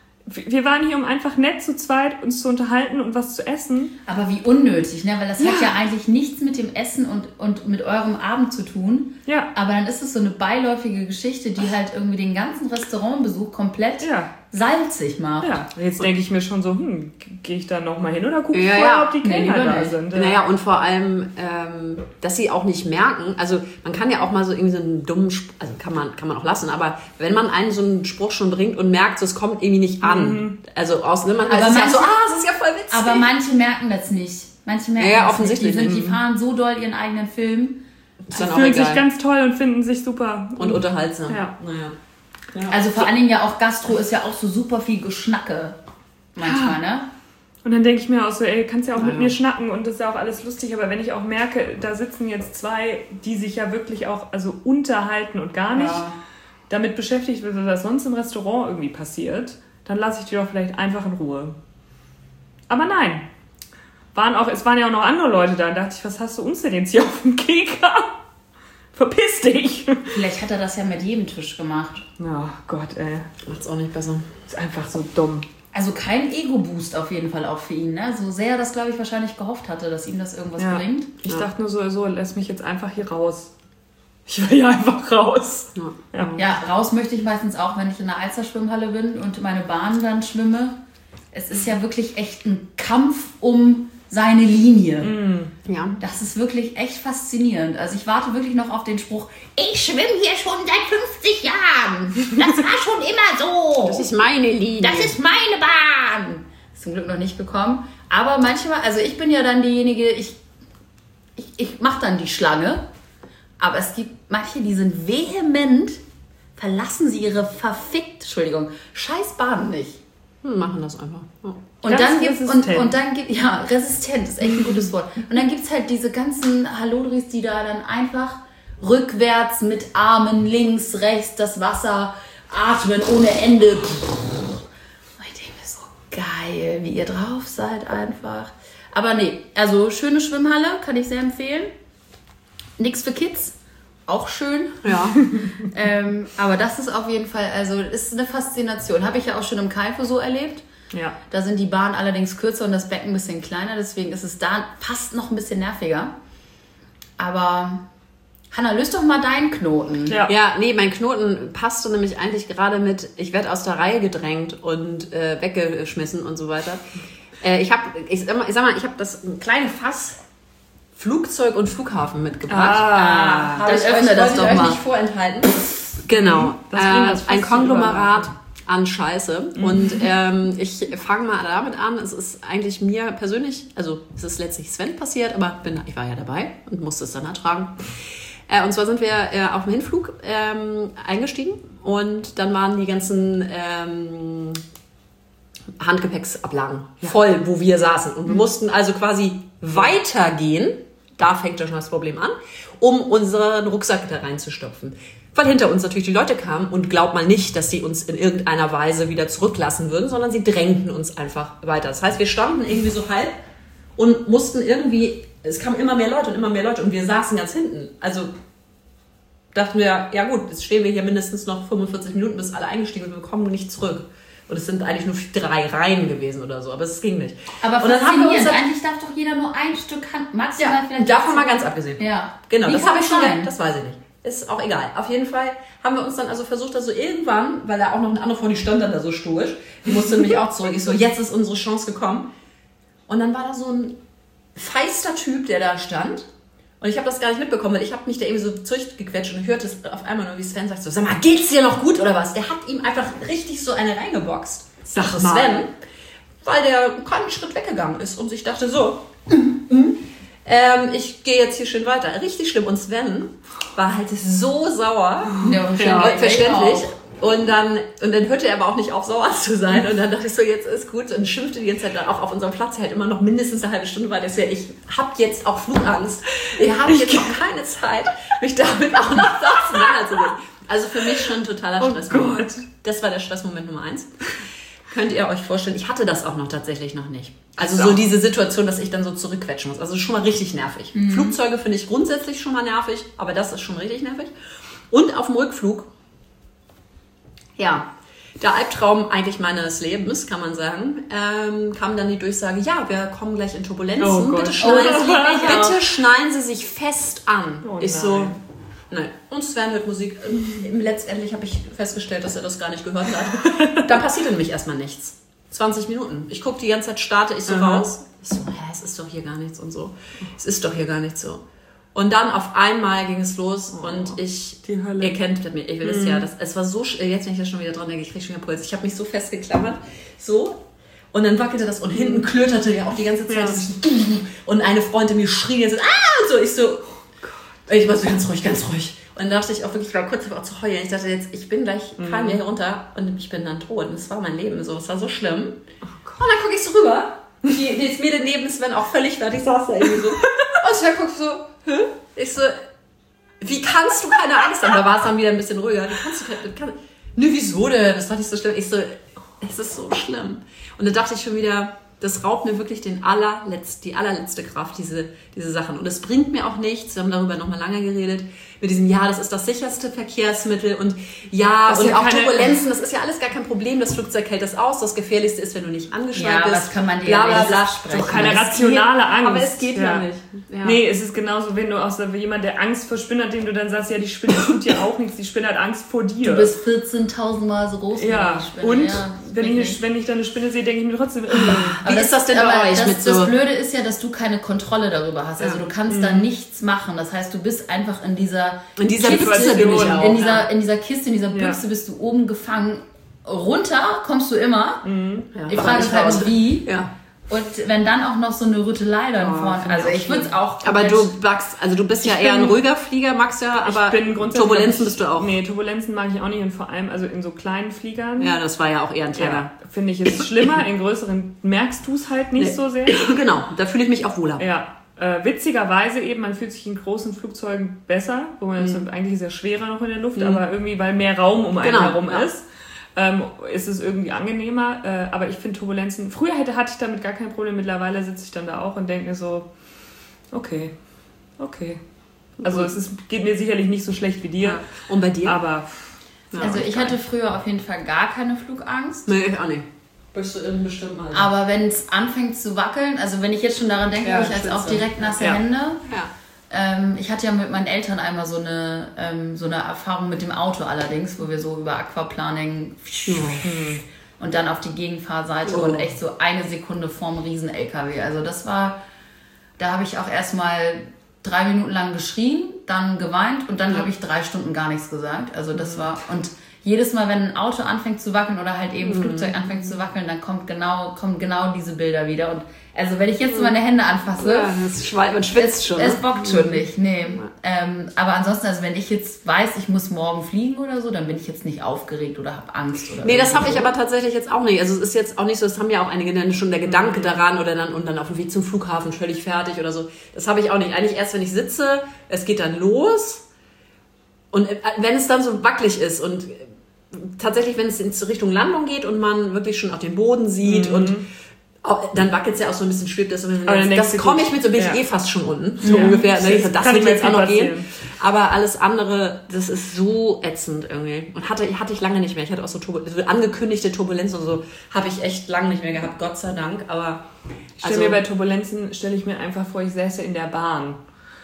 Wir waren hier, um einfach nett zu zweit uns zu unterhalten und was zu essen. Aber wie unnötig, ne? Weil das hat Ja. ja eigentlich nichts mit dem Essen und, und mit eurem Abend zu tun. Ja. Aber dann ist es so eine beiläufige Geschichte, die halt irgendwie den ganzen Restaurantbesuch komplett Ja. salzig macht. Ja, jetzt denke ich mir schon so, hm, gehe ich da nochmal hin oder gucke ich Ja, vorher, ja. ob die Nee, Kellner lieber da nicht. sind? Naja, und vor allem, ähm, dass sie auch nicht merken, also man kann ja auch mal so irgendwie so einen dummen, Sp- also kann man, kann man auch lassen, aber wenn man einen so einen Spruch schon bringt und merkt, so, es kommt irgendwie nicht an, also aus, ne, man Aber heißt es ja manche- so, ah, es ist ja voll witzig. Aber manche merken das nicht. Manche merken Ja, ja, das offensichtlich. nicht. Die, sind, die Mhm. fahren so doll ihren eigenen Film. ist dann auch Fühlen egal. sich ganz toll und finden sich super. und unterhaltsam. Ja. Naja. Also vor allen Dingen ja auch Gastro ist ja auch so super viel Geschnacke. Manchmal, ne? Und dann denke ich mir auch so, ey, kannst ja auch mit Ja. mir schnacken und das ist ja auch alles lustig, aber wenn ich auch merke, da sitzen jetzt zwei, die sich ja wirklich auch also unterhalten und gar nicht Ja. damit beschäftigt wird, was sonst im Restaurant irgendwie passiert, dann lasse ich die doch vielleicht einfach in Ruhe. Aber nein. Waren auch, es waren ja auch noch andere Leute da. Und dachte ich, was hast du uns denn jetzt hier auf dem Kika? Verpiss dich! Vielleicht hat er das ja mit jedem Tisch gemacht. Oh Gott, ey. Macht's auch nicht besser. Ist einfach so dumm. Also kein Ego-Boost auf jeden Fall auch für ihn, ne? So sehr er das, glaube ich, wahrscheinlich gehofft hatte, dass ihm das irgendwas Ja. bringt. Ich Ja. dachte nur so, so, lass mich jetzt einfach hier raus. Ich will hier einfach raus. Ja. Ja. Ja, raus möchte ich meistens auch, wenn ich in der Alster-Schwimmhalle bin und meine Bahn dann schwimme. Es ist ja wirklich echt ein Kampf um seine Linie. Ja. Das ist wirklich echt faszinierend. Also ich warte wirklich noch auf den Spruch, ich schwimme hier schon seit fünfzig Jahren. Das war schon immer so. Das ist meine Linie. Das ist meine Bahn. Ist zum Glück noch nicht gekommen. Aber manchmal, also ich bin ja dann diejenige, ich, ich, ich mache dann die Schlange. Aber es gibt manche, die sind vehement, verlassen sie ihre verfickt, Entschuldigung, scheiß Bahn nicht. hm, machen das einfach. Ja. Und Ganz dann gibt resistent. und, und dann gibt ja resistent ist echt ein gutes Wort. Und dann gibt es halt diese ganzen Hallodris, die da dann einfach rückwärts mit Armen links, rechts das Wasser atmen ohne Ende. Und ich denke mir so geil, wie ihr drauf seid einfach. Aber nee, also schöne Schwimmhalle, kann ich sehr empfehlen. Nix für Kids, auch schön. Ja. ähm, aber das ist auf jeden Fall, also ist eine Faszination. Habe ich ja auch schon im Kaifu so erlebt. Ja. Da sind die Bahnen allerdings kürzer und das Becken ein bisschen kleiner, deswegen ist es da fast noch ein bisschen nerviger. Aber Hanna, löst doch mal deinen Knoten. Ja. Ja, nee, mein Knoten passte nämlich eigentlich gerade mit, ich werde aus der Reihe gedrängt und äh, weggeschmissen und so weiter. Äh, ich habe, ich, sag mal, ich, sag mal, ich habe das kleine Fass Flugzeug und Flughafen mitgebracht. Ah, Habe dann ich öffne euch, das wollte doch ich euch mal. nicht vorenthalten. Genau, Das bringt äh, das fast ein zu Konglomerat an Scheiße. Und ähm, ich fange mal damit an. Es ist eigentlich mir persönlich, also es ist letztlich Sven passiert, aber bin, ich war ja dabei und musste es dann ertragen. Äh, und zwar sind wir äh, auf dem Hinflug ähm, eingestiegen und dann waren die ganzen ähm, Handgepäcksablagen voll, wo wir saßen. Und wir mussten also quasi weitergehen, da fängt ja schon das Problem an, um unseren Rucksack da reinzustopfen. Weil hinter uns natürlich die Leute kamen und glaubt mal nicht, dass sie uns in irgendeiner Weise wieder zurücklassen würden, sondern sie drängten uns einfach weiter. Das heißt, wir standen irgendwie so halb und mussten irgendwie, es kamen immer mehr Leute und immer mehr Leute und wir saßen ganz hinten. Also dachten wir, ja gut, jetzt stehen wir hier mindestens noch fünfundvierzig Minuten, bis alle eingestiegen sind und wir kommen nicht zurück. Und es sind eigentlich nur drei Reihen gewesen oder so, aber es ging nicht. Aber und dann haben wir uns faszinierend. dann, Eigentlich darf doch jeder nur ein Stück Hand, maximal ja, vielleicht. davon mal ganz abgesehen. Ja. Genau, Wie das kann habe ich schon, sein? das weiß ich nicht. Ist auch egal. Auf jeden Fall haben wir uns dann also versucht, also irgendwann, weil da auch noch eine andere Frau, die stand dann da so stoisch, die musste nämlich auch zurück. Ich so, jetzt ist unsere Chance gekommen. Und dann war da so ein feister Typ, der da stand. Und ich habe das gar nicht mitbekommen, weil ich habe mich da irgendwie so zurechtgequetscht und hörte es auf einmal nur, wie Sven sagt so, sag mal, geht's dir noch gut oder was? Der hat ihm einfach richtig so eine reingeboxt. Sag Sven, mal. weil der keinen Schritt weggegangen ist und sich dachte so, ähm, ich gehe jetzt hier schön weiter. Richtig schlimm. Und Sven war halt so sauer. Ja, und Ja, verständlich. verständlich. Und dann, und dann hörte er aber auch nicht auf, sauer zu sein. Und dann dachte ich so, jetzt ist gut. Und schimpfte die ganze Zeit dann auch auf unserem Platz halt immer noch mindestens eine halbe Stunde weiter. Ich so, ich hab jetzt auch Flugangst. Ich habe jetzt noch keine Zeit, mich damit auch noch auseinanderzusetzen. Also für mich schon ein totaler Oh Stressmoment. Gott. Das war der Stressmoment Nummer eins. Könnt ihr euch vorstellen, ich hatte das auch noch tatsächlich noch nicht. Also So. so diese Situation, dass ich dann so zurückquetschen muss. Also schon mal richtig nervig. Flugzeuge finde ich grundsätzlich schon mal nervig, aber das ist schon richtig nervig. Und auf dem Rückflug, ja, der Albtraum eigentlich meines Lebens, kann man sagen, ähm, kam dann die Durchsage, ja, wir kommen gleich in Turbulenzen. Oh Gott. Bitte, schneiden, Oh, das liebe ich auch. bitte schneiden Sie sich fest an. Oh ich so, nein. nein. Und Sven hört Musik. Ähm, Letztendlich habe ich festgestellt, dass er das gar nicht gehört hat. Dann passierte nämlich erstmal nichts. zwanzig Minuten. Ich gucke die ganze Zeit, starte ich so Aha. raus. Ich so, hä, es ist doch hier gar nichts und so. Es ist doch hier gar nichts so. Und dann auf einmal ging es los und ich, die Hölle. ihr kennt mich, ich will es ja, das, es war so, sch- jetzt wenn ich da schon wieder dran denke, ich kriege schon wieder Puls. Ich habe mich so festgeklammert, so. Und dann wackelte das und hinten klöterte ja auch die ganze Zeit. Ja. dieses Und eine Freundin mir schrie jetzt, ah, und so. Ich so, ich war so ganz ruhig, ganz ruhig. Und dann dachte ich auch wirklich, ich war kurz davor zu heulen. Ich dachte jetzt, ich bin gleich, fallen wir hier runter und ich bin dann tot. Und das war mein Leben so, es war so schlimm. Und dann gucke ich so rüber. Die, die Mädel neben Sven auch völlig fertig, saß da irgendwie so. Und Sven guckt so, hä? Ich so, wie kannst du keine Angst haben? Da war es dann wieder ein bisschen ruhiger. Wie kannst du keine, kann, nö, wieso denn? Das war nicht so schlimm. Ich so, es ist so schlimm. Und da dachte ich schon wieder, das raubt mir wirklich den allerletzt, die allerletzte Kraft, diese, diese Sachen. Und es bringt mir auch nichts, wir haben darüber nochmal lange geredet, mit diesem, ja, das ist das sicherste Verkehrsmittel und ja, Das ist und ja auch keine- Turbulenzen, das ist ja alles gar kein Problem, das Flugzeug hält das aus, das Gefährlichste ist, wenn du nicht angeschnallt Ja, bist. was kann man dir bla, bla, nicht bla. absprechen? Doch keine Aber es rationale geht- Angst. Aber es geht ja, Ja. nicht. Ja. Nee, es ist genauso, wenn du aus der, jemand, der Angst vor Spinnen hat, dem du dann sagst, ja, die Spinne tut dir auch nichts, die Spinne hat Angst vor dir. Du bist vierzehntausend Mal so groß wie ja, die Spinne. und Ja, wenn, ich wirklich. eine, wenn ich dann eine Spinne sehe, denke ich mir trotzdem, Wie ist das denn bei aber euch das, mit das so- Blöde ist ja, dass du keine Kontrolle darüber hast. Also Ja. du kannst da nichts machen. Das heißt, du bist einfach in dieser In dieser Kiste, Büchse bin ich auch. in dieser, ja. in dieser Kiste, in dieser Ja. Büchse bist du oben gefangen. Runter kommst du immer. Ja. Die Aber Frage nicht ist halt raus. nur wie. Ja. Und wenn dann auch noch so eine Rüttelei dann Oh, vorne, finde ich also auch ich würde es auch... Aber du magst, also du bist ja Ich eher bin- ein ruhiger Flieger, magst ja, aber ich bin grundsätzlich- Turbulenzen bist du auch. Nee, Turbulenzen mag ich auch nicht und vor allem also in so kleinen Fliegern. Ja, das war ja auch eher ein kleiner. Ja, finde ich es schlimmer. In größeren merkst du es halt nicht Nee. so sehr. Genau, da fühle ich mich auch wohler. Ja, äh, witzigerweise eben, man fühlt sich in großen Flugzeugen besser, wo man ist eigentlich sehr schwerer noch in der Luft, aber irgendwie, weil mehr Raum um einen Genau, herum ja. ist, ähm, ist es irgendwie angenehmer. Äh, aber ich finde Turbulenzen, früher hätte, hatte ich damit gar kein Problem, mittlerweile sitze ich dann da auch und denke mir so, okay, okay. Also es ist, geht mir sicherlich nicht so schlecht wie dir, Ja. Und bei dir? aber... Also ich hatte früher auf jeden Fall gar keine Flugangst. Nee, ich auch nicht. Bist du in bestimmt mal. Aber wenn es anfängt zu wackeln, also wenn ich jetzt schon daran denke, Ja, habe ich jetzt schwitze. auch direkt nasse Ja. Hände. Ja. Ähm, ich hatte ja mit meinen Eltern einmal so eine, ähm, so eine Erfahrung mit dem Auto allerdings, wo wir so über Aquaplaning und dann auf die Gegenfahrseite Oh. und echt so eine Sekunde vorm Riesen-L K W. Also das war, da habe ich auch erstmal drei Minuten lang geschrien, dann geweint und dann habe ich drei Stunden gar nichts gesagt. Also das war, und jedes Mal, wenn ein Auto anfängt zu wackeln oder halt eben ein Flugzeug anfängt zu wackeln, dann kommt genau, kommen genau diese Bilder wieder. Und also wenn ich jetzt meine Hände anfasse, Ja, das schweißt, man schwitzt es, schon. es ne? bockt schon nicht, nee. Ähm, aber ansonsten, also wenn ich jetzt weiß, ich muss morgen fliegen oder so, dann bin ich jetzt nicht aufgeregt oder habe Angst oder Nee, das irgendwie habe ich so. aber tatsächlich jetzt auch nicht. Also es ist jetzt auch nicht so, das haben ja auch einige dann schon der Gedanke daran oder dann und dann auf dem Weg zum Flughafen völlig fertig oder so. Das habe ich auch nicht. Eigentlich erst, wenn ich sitze, es geht dann los und äh, wenn es dann so wackelig ist und äh, tatsächlich, wenn es in Richtung Landung geht und man wirklich schon auf den Boden sieht und auch, dann wackelt es ja auch so ein bisschen, schwebt das. Und Aber dann das denkst du, komme ich gut, mit, so bin ich ja. eh fast schon unten, so ungefähr. Das Das, das, kann wird mir jetzt auch viel noch gehen. passieren. Aber alles andere, das ist so ätzend irgendwie. Und hatte, hatte ich lange nicht mehr. Ich hatte auch so, Turbul- so angekündigte Turbulenzen und so, habe ich echt lange nicht mehr gehabt, Gott sei Dank. Aber Ich stelle mir bei Turbulenzen, stelle ich mir einfach vor, ich säße in der Bahn,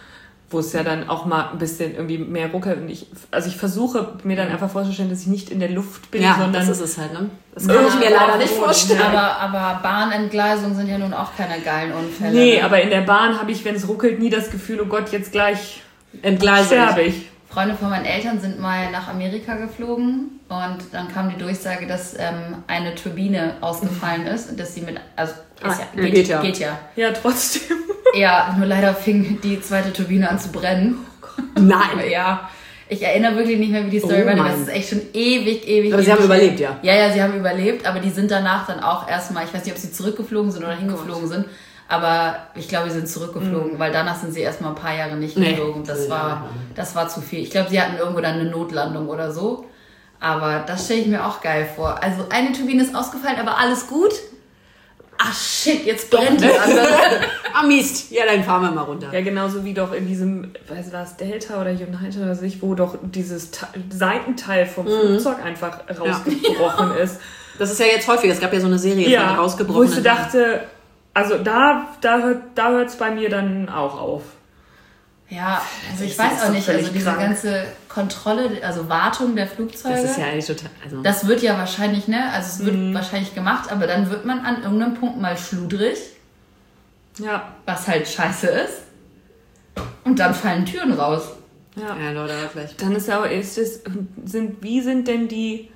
wo es ja dann auch mal ein bisschen irgendwie mehr ruckelt. Und ich, also ich versuche mir dann einfach vorzustellen, dass ich nicht in der Luft bin, ja, sondern das ist es halt, ne? Das kann ich mir Ja, leider aber- nicht vorstellen. Aber, aber Bahnentgleisungen sind ja nun auch keine geilen Unfälle. Nee, ne? aber in der Bahn habe ich, wenn es ruckelt, nie das Gefühl, oh Gott, jetzt gleich Entgleise sterbe ich. ich. Freunde von meinen Eltern sind mal nach Amerika geflogen und dann kam die Durchsage, dass ähm, eine Turbine ausgefallen ist und dass sie mit, also Ah, ist ja, ja, geht, geht ja. geht ja. Ja, trotzdem. Ja, nur leider fing die zweite Turbine an zu brennen. Nein. Ja, ich erinnere wirklich nicht mehr, wie die Story Oh war. Mann. Das ist echt schon ewig, ewig. Aber sie ewig haben her. überlebt, ja? Ja, ja, sie haben überlebt, aber die sind danach dann auch erstmal, ich weiß nicht, ob sie zurückgeflogen sind oder hingeflogen sind, aber ich glaube, sie sind zurückgeflogen, weil danach sind sie erstmal ein paar Jahre nicht Nee. geflogen. Das war, das war zu viel. Ich glaube, sie hatten irgendwo dann eine Notlandung oder so. Aber das stelle ich mir auch geil vor. Also eine Turbine ist ausgefallen, aber alles gut. Ah shit, jetzt brennt die andere. Ah, Mist. Ja, dann fahren wir mal runter. Ja, genauso wie doch in diesem, weiß war es Delta oder United oder sich, wo doch dieses Te- Seitenteil vom Flugzeug einfach rausgebrochen ist. Das ist ja jetzt häufig. Es gab ja so eine Serie Ja, von wo rausgebrochenen. ich so dachte, also da, da hört da hört's bei mir dann auch auf. Ja, also ich Das ist weiß auch doch nicht, völlig also diese krank. ganze Kontrolle, also Wartung der Flugzeuge. Das ist ja eigentlich total. Also, Das wird ja wahrscheinlich, ne? Also es wird wahrscheinlich gemacht, aber dann wird man an irgendeinem Punkt mal schludrig, Ja, was halt scheiße ist. Und dann fallen Türen raus. ja. ja, Leute, vielleicht. Dann ist ja auch, ist es, sind, wie sind denn die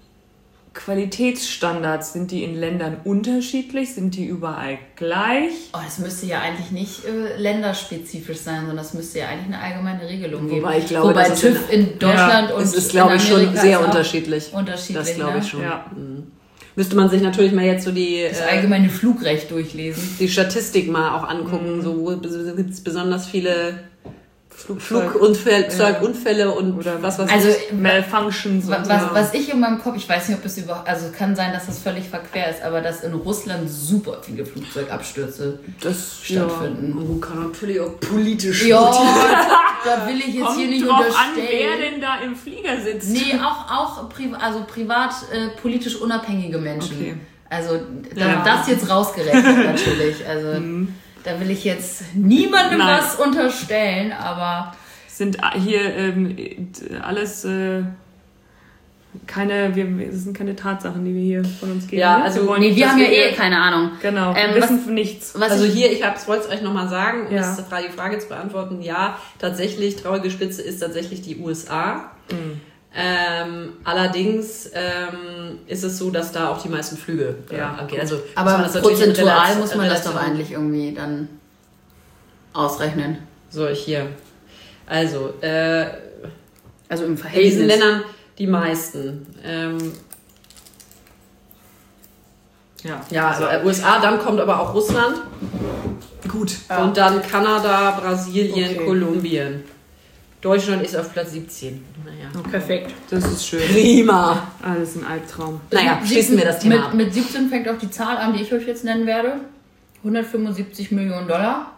Qualitätsstandards? Sind die in Ländern unterschiedlich? Sind die überall gleich? Oh, das müsste ja eigentlich nicht äh, länderspezifisch sein, sondern das müsste ja eigentlich eine allgemeine Regelung geben. Wobei ich glaube, Wobei das ist TÜV in Deutschland und Es ist, glaube in ich, schon Amerika sehr ist auch unterschiedlich. unterschiedlich. Das glaube ne? ich schon. Ja. Mhm. Müsste man sich natürlich mal jetzt so die, Das äh, allgemeine Flugrecht durchlesen. die Statistik mal auch angucken. So gibt es besonders viele Flugzeug- Flugzeugunfälle und Oder was weiß Also ich. Malfunctions wa- und was, so. was ich in meinem Kopf, ich weiß nicht, ob es überhaupt, also kann sein, dass das völlig verquer ist, aber dass in Russland super viele Flugzeugabstürze Das stattfinden. Oh, kann natürlich auch politisch Ja, da will ich jetzt hier Kommt nicht drauf an, unterstellen. wer denn da im Flieger sitzt. Nee, auch, auch pri also privat äh, politisch unabhängige Menschen. Okay. Also da, Ja. das jetzt rausgerechnet natürlich. Also da will ich jetzt niemandem Nein. was unterstellen, aber Sind hier ähm, alles äh, keine, wir, es sind keine Tatsachen, die wir hier von uns geben. Ja, ne? also- wollen nee, nicht, wir dass haben ja wir- eh keine Ahnung. Genau, Ähm, wir wissen nichts. Was Also ich, hier, ich wollte es euch nochmal sagen, um Ja. das, die Frage zu beantworten. Ja, tatsächlich, traurige Spitze ist tatsächlich die U S A. Ähm, allerdings ähm, ist es so, dass da auch die meisten Flüge äh, Ja, abgehen. Also, Aber muss man das natürlich in prozentual Relation- muss man das doch Relation- eigentlich irgendwie dann ausrechnen. So, hier. Also, äh, Also im in Verhältnis. diesen Ländern die meisten. Ähm, Ja, ja, also äh, U S A, dann kommt aber auch Russland. gut. Ja. Und dann Kanada, Brasilien, Okay. Kolumbien. Deutschland ist auf Platz siebzehn. Naja. Perfekt. Das ist schön. Prima. Alles ein Albtraum. Naja, schließen wir das Thema mit, ab. mit siebzehn fängt auch die Zahl an, die ich euch jetzt nennen werde. hundertfünfundsiebzig Millionen Dollar.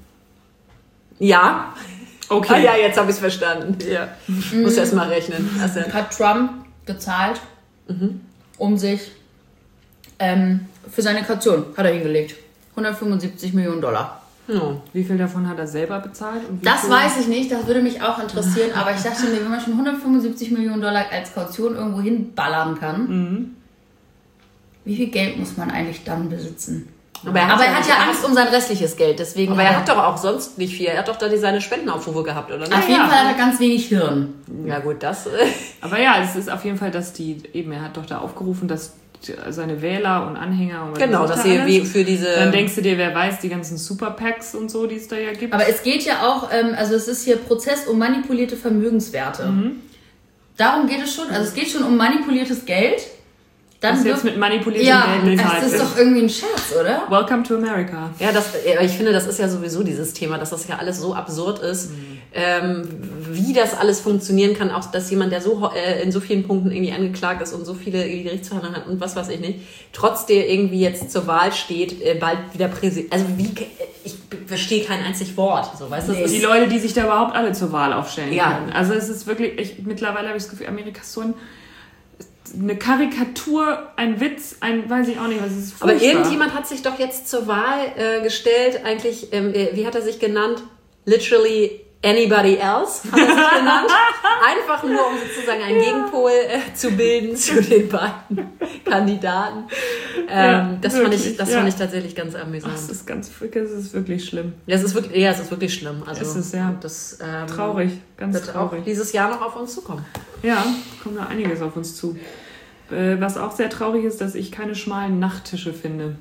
Ja. Okay. Ah ja, jetzt habe ich es verstanden. Ja. Muss erst mal rechnen. Also, Hat Trump gezahlt, um sich ähm, für seine Kaution, hat er hingelegt. hundertfünfundsiebzig Millionen Dollar. ja. Wie viel davon hat er selber bezahlt? Und wie Das viel? weiß ich nicht, das würde mich auch interessieren, aber ich dachte mir, wenn man schon hundertfünfundsiebzig Millionen Dollar als Kaution irgendwo hinballern kann, wie viel Geld muss man eigentlich dann besitzen? Aber er hat, Aber ja er hat nicht- ja er Angst um sein restliches Geld, deswegen. Aber er hat doch auch sonst nicht viel. Er hat doch da die- seine Spendenaufrufe gehabt, oder nicht? auf jeden Fall hat er ganz wenig Hirn. Ja gut, das... Äh, Aber ja, es ist auf jeden Fall, dass die, eben, er hat doch da aufgerufen, dass die- seine Wähler und Anhänger und was genau, weiß dass da sie alles. wie für diese... Dann denkst du dir, wer weiß, die ganzen Super-Packs und so, die es da ja gibt. Aber es geht ja auch, ähm, also es ist hier Prozess um manipulierte Vermögenswerte. Darum geht es schon, also es geht schon um manipuliertes Geld. Dann was jetzt wird- mit manipuliertem ja, Geld bezahlt das ist wird. doch irgendwie ein Scherz, oder? Welcome to America. Ja, das, ja, ich finde, das ist ja sowieso dieses Thema, dass das ja alles so absurd ist, ähm, wie das alles funktionieren kann, auch dass jemand, der so äh, in so vielen Punkten irgendwie angeklagt ist und so viele Gerichtsverhandlungen hat und was weiß ich nicht, trotzdem irgendwie jetzt zur Wahl steht, äh, bald wieder Präsident. Also wie, ich verstehe kein einzig Wort, so, weißt du? Das Die ist- Leute, die sich da überhaupt alle zur Wahl aufstellen Ja. können. Also es ist wirklich, ich, mittlerweile habe ich das Gefühl, Amerika ist so ein, eine Karikatur, ein Witz, ein, weiß ich auch nicht, was es ist. Aber furchtbar. irgendjemand hat sich doch jetzt zur Wahl äh, gestellt, eigentlich, ähm, äh, wie hat er sich genannt? Literally anybody else hat er sich genannt. Einfach nur, um sozusagen einen Gegenpol äh, zu bilden zu den beiden Kandidaten. Ähm, Ja, das fand ich, wirklich, das ja. fand ich tatsächlich ganz amüsant. Das ist ganz, das ist wirklich schlimm. Ja, es ist wirklich, ja, es ist wirklich schlimm. Also, Es ist, ja, das ähm, Traurig, ganz wird auch traurig. dieses Jahr noch auf uns zukommen. Ja, kommt da einiges auf uns zu. Äh, was auch sehr traurig ist, dass ich keine schmalen Nachttische finde.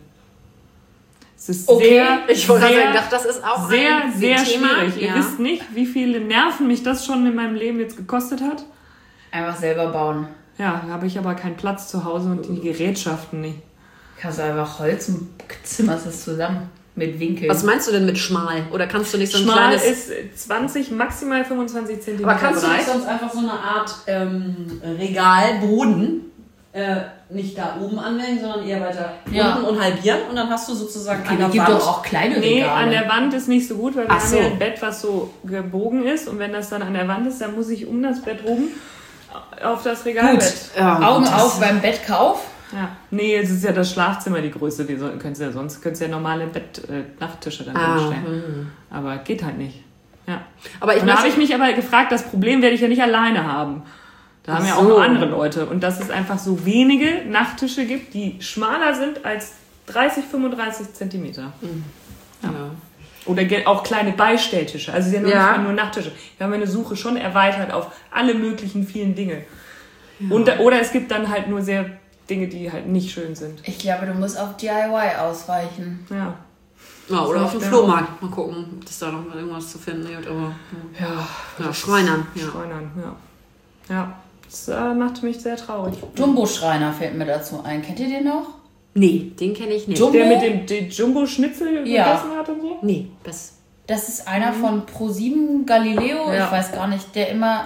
Es ist Okay, sehr, ich wollte sehr, sagen, das ist auch sehr, ein sehr Thema. schwierig. Ihr Ja. wisst nicht, wie viele Nerven mich das schon in meinem Leben jetzt gekostet hat. Einfach selber bauen. Ja, da habe ich aber keinen Platz zu Hause und die Gerätschaften nicht. Kannst du einfach Holz und zimmerst es zusammen mit Winkeln. Was meinst du denn mit schmal? Oder kannst du nicht so ein Schmal kleines... ist zwanzig, maximal fünfundzwanzig Zentimeter Aber kannst du breit. nicht sonst einfach so eine Art ähm, Regalboden äh, nicht da oben anlegen, sondern eher weiter Ja. unten und halbieren und dann hast du sozusagen Okay, an der die gibt Wand... doch auch kleine Nee, Regale. an der Wand ist nicht so gut, weil wir Ach haben so. ja ein Bett, was so gebogen ist und wenn das dann an der Wand ist, dann muss ich um das Bett rum auf das Regalbett. Ja, Augen das- auf beim Bettkauf. Ja. Nee, es ist ja das Schlafzimmer die Größe. Wie soll, könntest ja sonst könntest ja normale Bett, äh, Nachttische dann Ah, hinstellen. Aber geht halt nicht. Ja. Aber ich Und da habe möchte- ich mich aber gefragt, das Problem werde ich ja nicht alleine haben. Da haben ja auch so. noch andere Leute. Und dass es einfach so wenige Nachttische gibt, die schmaler sind als dreißig, fünfunddreißig Zentimeter. Ja. Oder ge- auch kleine Beistelltische. Also es ist ja nur Ja. nicht mal nur Nachttische. Wir haben eine Suche schon erweitert auf alle möglichen vielen Dinge. Und, oder es gibt dann halt nur sehr Dinge, die halt nicht schön sind. Ich glaube, du musst auf D I Y ausweichen. Ja. Ja, oder auf dem Ja. Flohmarkt. Mal gucken, ob es da noch mal irgendwas zu finden gibt. Aber, Ja. ja. ja, Schreinern. Ja. Schreunern, ja. Ja. Das äh, macht mich sehr traurig. Jumbo-Schreiner fällt mir dazu ein. Kennt ihr den noch? Nee, den kenne ich nicht. Jumbo? Der mit dem den Jumbo-Schnitzel Ja. gegessen hat und so? Nee, das... Das ist einer von ProSieben Galileo, Ja. ich weiß gar nicht, der immer...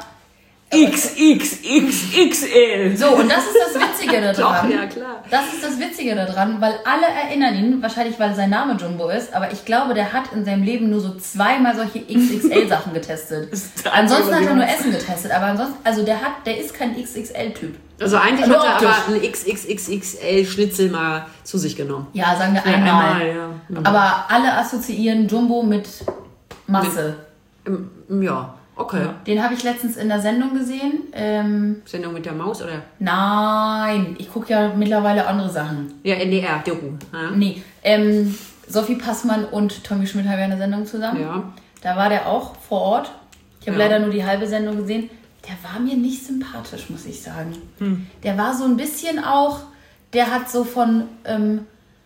X X X X L. So, und das ist das Witzige daran. Doch, ja, klar. Das ist das Witzige daran, weil alle erinnern ihn, wahrscheinlich weil sein Name Jumbo ist, aber ich glaube, der hat in seinem Leben nur so zweimal solche X X L-Sachen getestet. ist Ansonsten hat er nur Überlegung. Essen getestet, aber ansonsten, also der hat, der ist kein X X L-Typ. Also eigentlich Nur hat er optisch. aber einen X X X X L-Schnitzel mal zu sich genommen. Ja, sagen wir Ja, einmal. einmal, ja. Aber alle assoziieren Jumbo mit Masse. Ähm, Ja, okay. Ja. Den habe ich letztens in der Sendung gesehen. Ähm, Sendung mit der Maus oder? nein, ich gucke ja mittlerweile andere Sachen. Ja, N D R, Doku. Ja. Nee, ähm, Sophie Passmann und Tommy Schmidt haben ja eine Sendung zusammen. Ja. Da war der auch vor Ort. Ich habe Ja. leider nur die halbe Sendung gesehen. der war mir nicht sympathisch, muss ich sagen. Hm. Der war so ein bisschen auch, der hat so von ähm,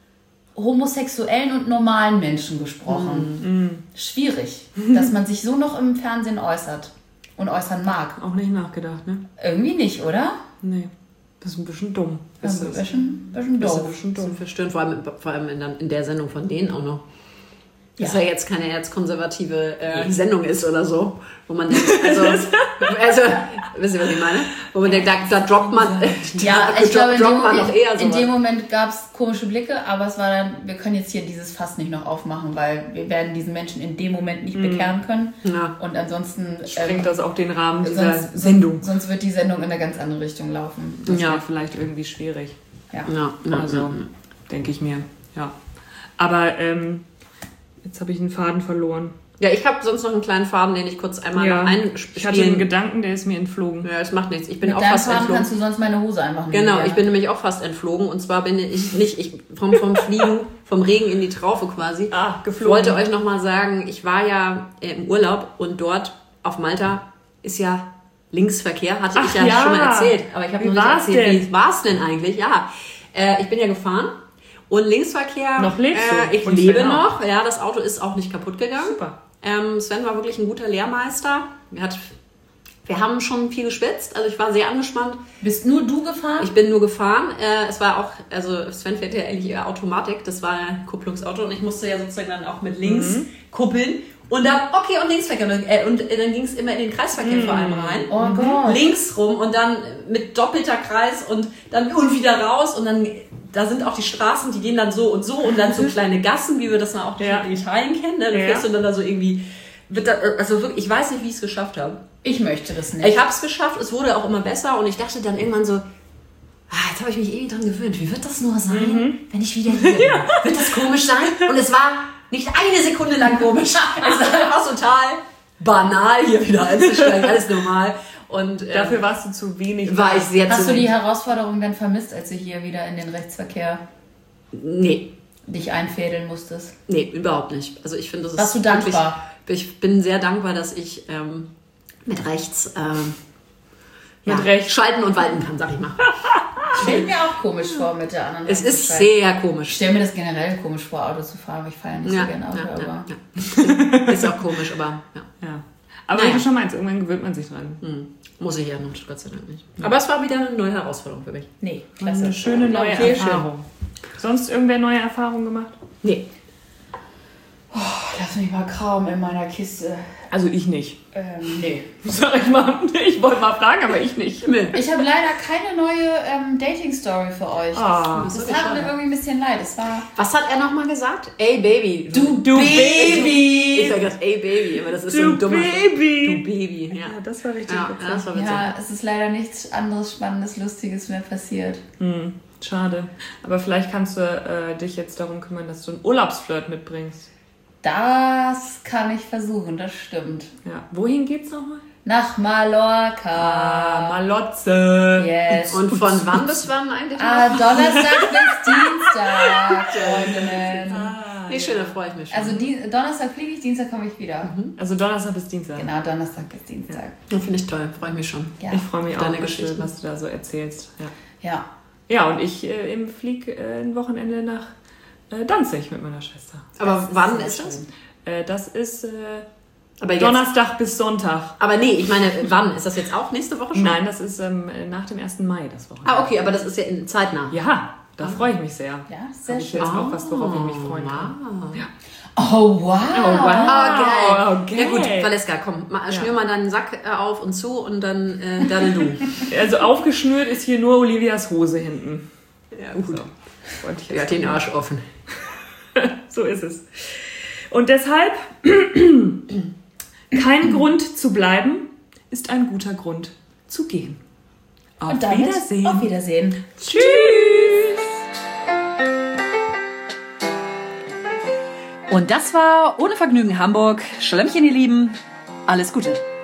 homosexuellen und normalen Menschen gesprochen. Hm. Schwierig, dass man sich so noch im Fernsehen äußert und äußern mag. Auch nicht nachgedacht, ne? Irgendwie nicht, oder? Nee. Das ist ein bisschen dumm. Das ist ein bisschen, bisschen Das ist doof. ein bisschen Das dumm. ist verstörend, vor allem, vor allem in, der, in der Sendung von denen auch noch. Dass Ja. ja jetzt keine erzkonservative äh, Sendung ist oder so, wo man denkt, also, also wisst ihr, was ich meine? Wo man denkt, da, da droppt man, Ja, da ich glaube, in, droppt dem, man noch eher in, in dem sowas. Moment gab es komische Blicke, aber es war dann, wir können jetzt hier dieses Fass nicht noch aufmachen, weil wir werden diesen Menschen in dem Moment nicht bekehren können. Ja. Und ansonsten Sprengt ähm, das auch den Rahmen dieser sonst, Sendung. sonst wird die Sendung in eine ganz andere Richtung laufen. Das Ja. wäre vielleicht irgendwie schwierig. Ja. Ja, ja, Also, ja. denke ich mir. Ja. Aber ähm, jetzt habe ich einen Faden verloren. Ja, ich habe sonst noch einen kleinen Faden, den ich kurz einmal Ja. noch Ich hatte einen einspielen. Gedanken, der ist mir entflogen. Ja, das macht nichts. Ich bin Mit auch deinem fast Faden entflogen. kannst du sonst meine Hose einfach nehmen. Genau, ja. ich bin nämlich auch fast entflogen. Und zwar bin ich nicht, ich vom, vom Fliegen, vom Regen in die Traufe quasi. Ah, Ich geflogen. wollte euch nochmal sagen, ich war ja äh, im Urlaub und dort auf Malta ist ja Linksverkehr, hatte Ach ich ja, ja. schon mal erzählt. Aber ich habe Wie noch nicht war's erzählt, denn? wie war es denn eigentlich? Ja, äh, ich bin ja gefahren und Linksverkehr. Noch lebst du? Äh, ich Und lebe Sven auch? noch. Ja, das Auto ist auch nicht kaputt gegangen. Super. Ähm, Sven war wirklich ein guter Lehrmeister. Er hat, wir haben schon viel geschwitzt, also ich war sehr angespannt. Bist nur du gefahren? Ich bin nur gefahren. Äh, es war auch, also Sven fährt ja eigentlich eher Automatik, das war ein Kupplungsauto und ich musste ja sozusagen dann auch mit links Mhm. kuppeln. Und dann, okay, und Linksverkehr. Und, äh, und äh, dann ging es immer in den Kreisverkehr Mhm. vor allem rein. Oh Gott. Links rum und dann mit doppelter Kreis und dann und wieder raus. Und dann, da sind auch die Straßen, die gehen dann so und so und dann so kleine Gassen, wie wir das dann auch Ja. in Italien kennen. Ne? Du Ja. fährst und dann da so irgendwie, wird da, also wirklich, ich weiß nicht, wie ich es geschafft habe. Ich möchte das nicht. Ich habe es geschafft, es wurde auch immer besser und ich dachte dann irgendwann so, ah, jetzt habe ich mich eh dran gewöhnt. Wie wird das nur sein, wenn ich wieder hier bin? Wird das komisch sein? Und es war nicht eine Sekunde lang komisch. Es war einfach total banal, hier wieder einzusteigen. Alles normal. Und ähm, Dafür warst du zu wenig. war ich sehr Hast zu du die Herausforderung dann vermisst, als du hier wieder in den Rechtsverkehr Nee, dich einfädeln musstest? nee, überhaupt nicht. Also ich finde, das Warst ist du dankbar? Wirklich, ich bin sehr dankbar, dass ich ähm, mit rechts ähm, Mit ja, rechts. schalten und walten kann, sag ich mal. Stell mir auch komisch vor, mit der anderen Es Hand ist zu schalten. sehr Ich komisch. stelle mir das generell komisch vor, Auto zu fahren, aber ich fahre ja nicht Ja, so gerne Auto, ja, aber... ja, ja. Ist auch komisch, aber ja. Ja. Aber Naja. wie du schon meinst, irgendwann gewöhnt man sich dran. Hm. Muss ich ja noch, Gott sei Dank nicht. Aber es war wieder eine neue Herausforderung für mich. Nee, klasse. Eine schöne neue Okay, Erfahrung. Sonst irgendwer neue Erfahrungen gemacht? Nee. Lass mich mal kraum in meiner Kiste. Also ich nicht. Ähm, nee. Sag ich mal. Ich wollte mal fragen, aber ich nicht. nee. Ich habe leider keine neue ähm, Dating-Story für euch. Ah, das so das tat mir schade. irgendwie ein bisschen leid. Es war... Was hat er nochmal gesagt? Ey, Baby. Du, du Baby. Ich sag gerade, ey, Baby, aber das ist so Du ein dummer Baby. Du Baby, ja. Ja, das war richtig Ja, witzig. ja, das war witzig. Ja, es ist leider nichts anderes Spannendes, Lustiges mehr passiert. Hm, schade. Aber vielleicht kannst du äh, dich jetzt darum kümmern, dass du einen Urlaubsflirt mitbringst. Das kann ich versuchen, das stimmt. Ja. Wohin geht's nochmal? Nach Mallorca. Ah, Malotze. Yes. Und von wann bis wann eigentlich noch? Ah, Donnerstag bis Dienstag, Freundinnen. Nee, schön, da freue ich mich schon. Also die, Donnerstag fliege ich, Dienstag komme ich wieder. Also Donnerstag bis Dienstag. Genau, Donnerstag bis Dienstag. Das finde ich toll, freue ich mich schon. Ja. Ich freue mich Deine auch, was Geschichten. du, was du da so erzählst. Ja, Ja. ja und ich äh, eben flieg äh, ein Wochenende nach äh, Danzig mit meiner Schwester. Aber Das ist wann sehr ist das? schön. Äh, das ist äh, Aber jetzt, Donnerstag bis Sonntag. aber nee, ich meine, wann? Ist das jetzt auch nächste Woche schon? Nein, das ist ähm, nach dem ersten Mai das Wochenende. Ah, okay, aber das ist ja in, zeitnah. Ja, da freue ich mich sehr. Ja, sehr Hab ich schön. jetzt auch was, worauf ich mich freuen kann. Wow. Ja. Oh, wow. Ah, geil. Okay. Ja gut, Valeska, komm, mal, schnür mal deinen Sack äh, auf und zu und dann, äh, dann du. Also aufgeschnürt ist hier nur Olivias Hose hinten. Ja, gut. So, wollte ich Er jetzt hat den Arsch offen. So ist es. Und deshalb, kein Grund zu bleiben ist ein guter Grund zu gehen. Auf Und damit Wiedersehen. auf Wiedersehen. Tschüss. Und das war Ohne Vergnügen Hamburg. Schlemmchen, ihr Lieben. Alles Gute.